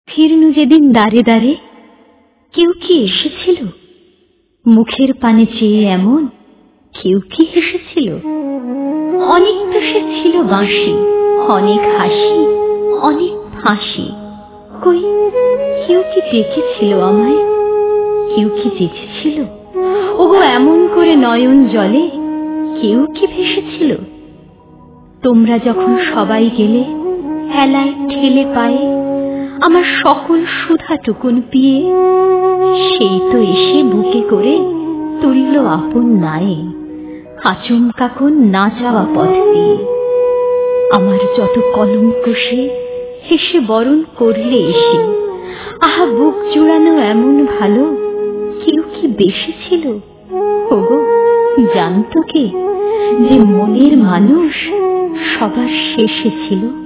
ফিরনু যেদিন দাঁড়ে দাঁড়ে, কেউ কি এসেছিল? মুখের পানে চেয়ে এমন কেউ কি হেসেছিল? অনেক তো সে ছিল বাঁশি, অনেক হাসি, অনেক ফাঁসি। কই কেউ কি ডেকেছিল আমায়? কেউ কি চেঁচেছিল? ওগো এমন করে নয়ন জলে কেউ কি ভেসেছিল? তোমরা যখন সবাই গেলে হেলায় ঠেলে পায়ে, আমার সকল সুধাটুকুন পিয়ে, সেই তো এসে বুকে করে তুলল আপন নায়ে, আচমকা কোন না যাওয়া পথ দিয়ে। আমার যত কলঙ্ক সে হেসে বরণ করলে এসে, আহা বুক জুড়ানো এমন ভালো কেউ কি বেশি ছিল? ওগো জানতো কে যে মনের মানুষ সবার শেষে ছিল?